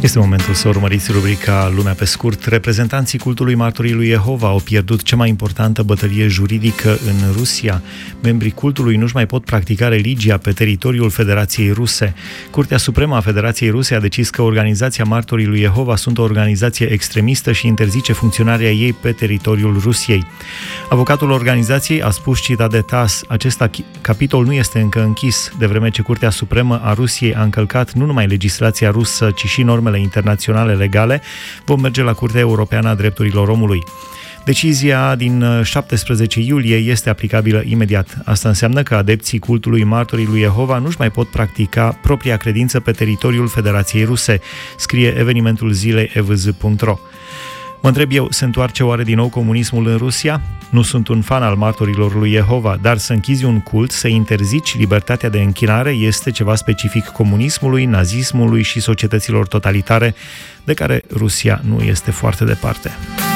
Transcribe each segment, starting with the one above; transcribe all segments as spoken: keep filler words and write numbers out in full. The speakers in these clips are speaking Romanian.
Este momentul să urmăriți rubrica Lumea pe scurt. Reprezentanții cultului Martorii lui Jehova au pierdut cea mai importantă bătălie juridică în Rusia. Membrii cultului nu-și mai pot practica religia pe teritoriul Federației Ruse. Curtea Supremă a Federației Ruse a decis că organizația Martorii lui Jehova sunt o organizație extremistă și interzice funcționarea ei pe teritoriul Rusiei. Avocatul organizației a spus, citat de T A S, acest capitol nu este încă închis, de vreme ce Curtea Supremă a Rusiei a încălcat nu numai legislația rusă, ci și normele internaționale legale, vom merge la Curtea Europeană a Drepturilor Omului. Decizia din șaptesprezece iulie este aplicabilă imediat. Asta înseamnă că adepții cultului Martorii lui Jehova nu-și mai pot practica propria credință pe teritoriul Federației Ruse, scrie evenimentul zilei e v z punct r o. Mă întreb eu, se întoarce oare din nou comunismul în Rusia? Nu sunt un fan al martorilor lui Jehova, dar să închizi un cult, să interzici libertatea de închinare este ceva specific comunismului, nazismului și societăților totalitare, de care Rusia nu este foarte departe.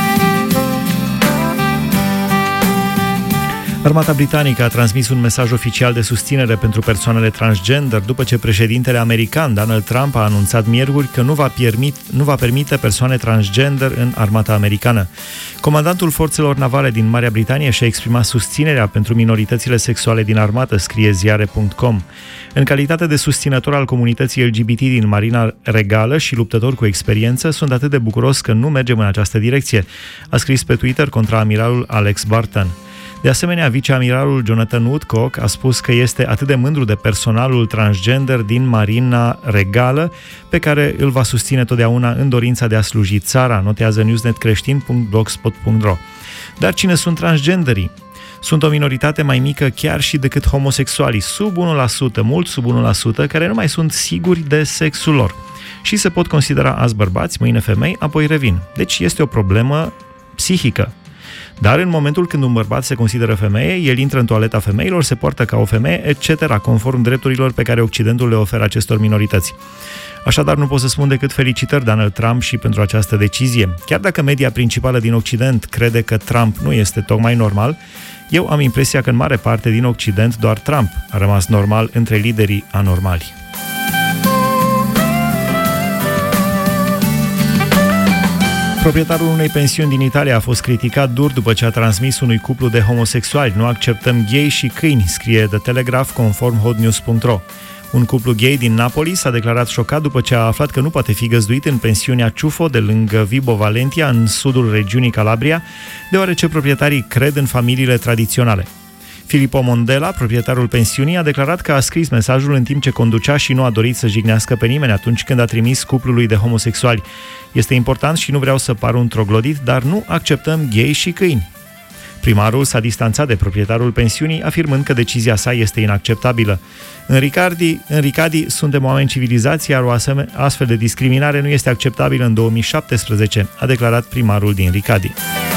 Armata britanică a transmis un mesaj oficial de susținere pentru persoanele transgender după ce președintele american Donald Trump a anunțat miercuri că nu va, permit, nu va permite persoane transgender în armata americană. Comandantul forțelor navale din Marea Britanie și-a exprimat susținerea pentru minoritățile sexuale din armată, scrie ziare punct com. În calitate de susținător al comunității L G B T din Marina Regală și luptător cu experiență, sunt atât de bucuros că nu mergem în această direcție, a scris pe Twitter contraamiralul Alex Barton. De asemenea, viceamiralul Jonathan Woodcock a spus că este atât de mândru de personalul transgender din Marina Regală, pe care îl va susține totdeauna în dorința de a sluji țara, notează newsnet creștin punct blogspot punct r o. Dar cine sunt transgenderii? Sunt o minoritate mai mică chiar și decât homosexualii, sub unu la sută, mult sub unu la sută, care nu mai sunt siguri de sexul lor și se pot considera azi bărbați, mâine femei, apoi revin. Deci este o problemă psihică. Dar în momentul când un bărbat se consideră femeie, el intră în toaleta femeilor, se poartă ca o femeie, et cetera, conform drepturilor pe care Occidentul le oferă acestor minorități. Așadar, nu pot să spun decât felicitări Donald Trump și pentru această decizie. Chiar dacă media principală din Occident crede că Trump nu este tocmai normal, eu am impresia că în mare parte din Occident doar Trump a rămas normal între liderii anormali. Proprietarul unei pensiuni din Italia a fost criticat dur după ce a transmis unui cuplu de homosexuali: nu acceptăm gay și câini, scrie The Telegraph conform hot news punct r o. Un cuplu gay din Napoli s-a declarat șocat după ce a aflat că nu poate fi găzduit în pensiunea Ciuffo de lângă Vibo Valentia, în sudul regiunii Calabria, deoarece proprietarii cred în familiile tradiționale. Filippo Mondela, proprietarul pensiunii, a declarat că a scris mesajul în timp ce conducea și nu a dorit să jignească pe nimeni atunci când a trimis cuplului de homosexuali. Este important și nu vreau să par un troglodit, dar nu acceptăm gay și câini. Primarul s-a distanțat de proprietarul pensiunii, afirmând că decizia sa este inacceptabilă. În Ricardi, în Ricadi suntem oameni civilizați, iar o astfel de discriminare nu este acceptabilă în două mii șaptesprezece, a declarat primarul din Ricadi.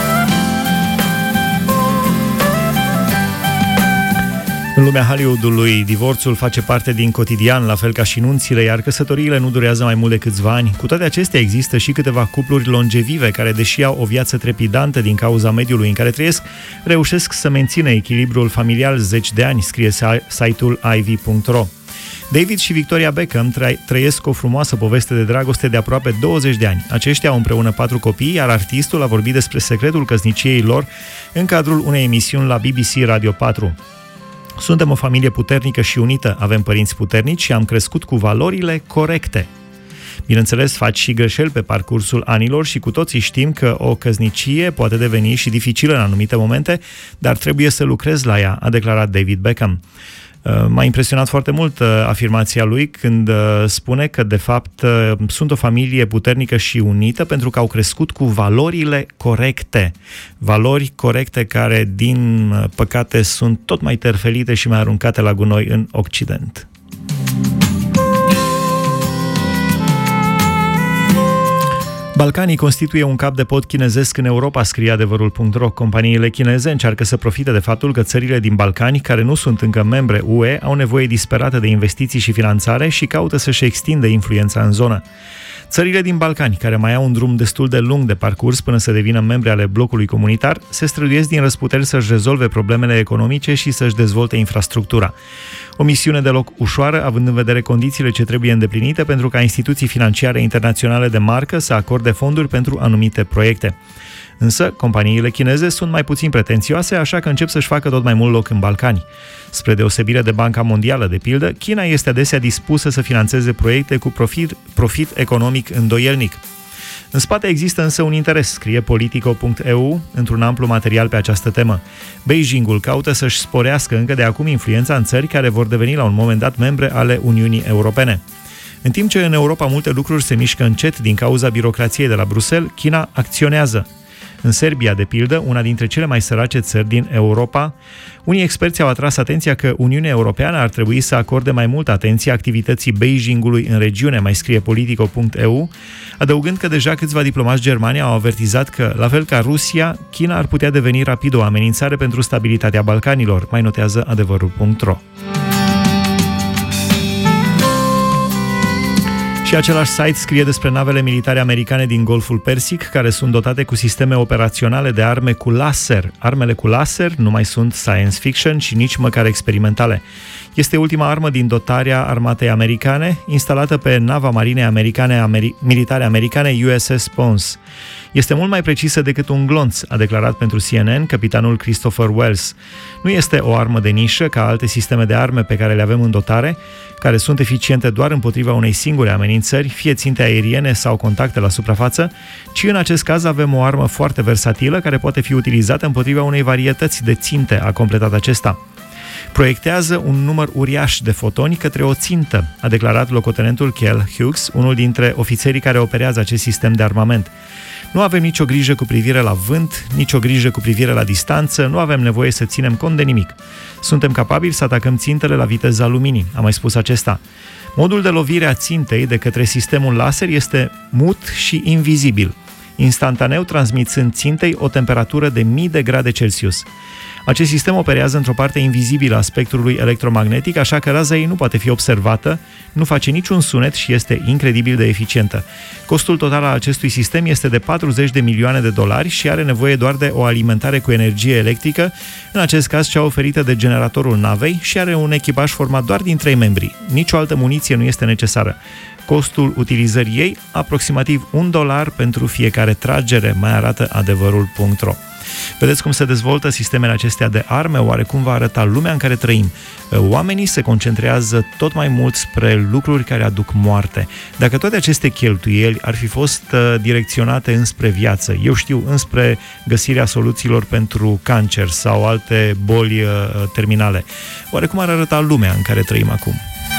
În lumea Hollywoodului, divorțul face parte din cotidian, la fel ca și nunțile, iar căsătoriile nu durează mai mult de câțiva ani. Cu toate acestea, există și câteva cupluri longevive care, deși au o viață trepidantă din cauza mediului în care trăiesc, reușesc să mențină echilibrul familial zeci de ani, scrie site-ul i v punct r o. David și Victoria Beckham trăiesc o frumoasă poveste de dragoste de aproape douăzeci de ani. Aceștia au împreună patru copii, iar artistul a vorbit despre secretul căsniciei lor în cadrul unei emisiuni la B B C Radio patru. Suntem o familie puternică și unită, avem părinți puternici și am crescut cu valorile corecte. Bineînțeles, faci și greșeli pe parcursul anilor și cu toții știm că o căsnicie poate deveni și dificilă în anumite momente, dar trebuie să lucrezi la ea, a declarat David Beckham. M-a impresionat foarte mult afirmația lui când spune că, de fapt, sunt o familie puternică și unită pentru că au crescut cu valorile corecte. Valori corecte care, din păcate, sunt tot mai terfelite și mai aruncate la gunoi în Occident. Balcanii constituie un cap de pod chinezesc în Europa, scrie adevărul punct r o. Companiile chineze încearcă să profite de faptul că țările din Balcani, care nu sunt încă membre U E, au nevoie disperată de investiții și finanțare și caută să-și extindă influența în zonă. Țările din Balcani, care mai au un drum destul de lung de parcurs până să devină membre ale blocului comunitar, se străduiesc din răsputeri să-și rezolve problemele economice și să-și dezvolte infrastructura. O misiune deloc ușoară, având în vedere condițiile ce trebuie îndeplinite pentru ca instituții financiare internaționale de marcă să acorde fonduri pentru anumite proiecte. Însă, companiile chineze sunt mai puțin pretențioase, așa că încep să-și facă tot mai mult loc în Balcani. Spre deosebire de Banca Mondială, de pildă, China este adesea dispusă să finanțeze proiecte cu profit, profit economic îndoielnic. În spate există însă un interes, scrie Politico punct e u într-un amplu material pe această temă. Beijingul caută să-și sporească încă de acum influența în țări care vor deveni la un moment dat membre ale Uniunii Europene. În timp ce în Europa multe lucruri se mișcă încet din cauza birocrației de la Bruxelles, China acționează. În Serbia, de pildă, una dintre cele mai sărace țări din Europa, unii experți au atras atenția că Uniunea Europeană ar trebui să acorde mai multă atenție activității Beijingului în regiune, mai scrie Politico punct e u, adăugând că deja câțiva diplomați germani au avertizat că, la fel ca Rusia, China ar putea deveni rapid o amenințare pentru stabilitatea Balcanilor, mai notează adevărul punct ro. Și același site scrie despre navele militare americane din Golful Persic, care sunt dotate cu sisteme operaționale de arme cu laser. Armele cu laser nu mai sunt science fiction și nici măcar experimentale. Este ultima armă din dotarea armatei americane, instalată pe nava marinei americane, ameri- militare americane U S S Pons. Este mult mai precisă decât un glonț, a declarat pentru C N N capitanul Christopher Wells. Nu este o armă de nișă ca alte sisteme de arme pe care le avem în dotare, care sunt eficiente doar împotriva unei singure amenințări, fie ținte aeriene sau contacte la suprafață, ci în acest caz avem o armă foarte versatilă care poate fi utilizată împotriva unei varietăți de ținte, a completat acesta. Proiectează un număr uriaș de fotoni către o țintă, a declarat locotenentul Kel Hughes, unul dintre ofițerii care operează acest sistem de armament. Nu avem nicio grijă cu privire la vânt, nicio grijă cu privire la distanță, nu avem nevoie să ținem cont de nimic. Suntem capabili să atacăm țintele la viteza luminii, a mai spus acesta. Modul de lovire a țintei de către sistemul laser este mut și invizibil, instantaneu transmițând țintei o temperatură de mii de grade Celsius. Acest sistem operează într-o parte invizibilă a spectrului electromagnetic, așa că raza ei nu poate fi observată, nu face niciun sunet și este incredibil de eficientă. Costul total al acestui sistem este de patruzeci de milioane de dolari și are nevoie doar de o alimentare cu energie electrică, în acest caz cea oferită de generatorul navei, și are un echipaj format doar din trei membri. Nicio altă muniție nu este necesară. Costul utilizării ei, aproximativ un dolar pentru fiecare tragere, mai arată adevărul punct ro. Vedeți cum se dezvoltă sistemele acestea de arme, oare cum va arăta lumea în care trăim? Oamenii se concentrează tot mai mult spre lucruri care aduc moarte. Dacă toate aceste cheltuieli ar fi fost direcționate înspre viață, eu știu, înspre găsirea soluțiilor pentru cancer sau alte boli terminale, oare cum ar arăta lumea în care trăim acum?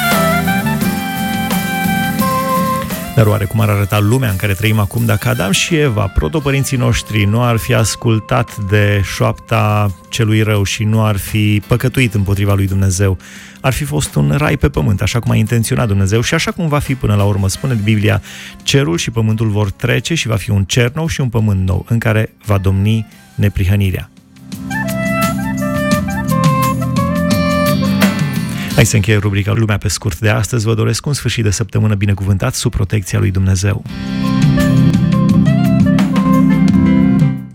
Dar oare cum ar arăta lumea în care trăim acum dacă Adam și Eva, protopărinții noștri, nu ar fi ascultat de șoapta celui rău și nu ar fi păcătuit împotriva lui Dumnezeu? Ar fi fost un rai pe pământ, așa cum a intenționat Dumnezeu și așa cum va fi până la urmă. Spune Biblia, cerul și pământul vor trece și va fi un cer nou și un pământ nou, în care va domni neprihănirea. Hai să încheie rubrica Lumea pe scurt de astăzi. Vă doresc un sfârșit de săptămână binecuvântat sub protecția lui Dumnezeu.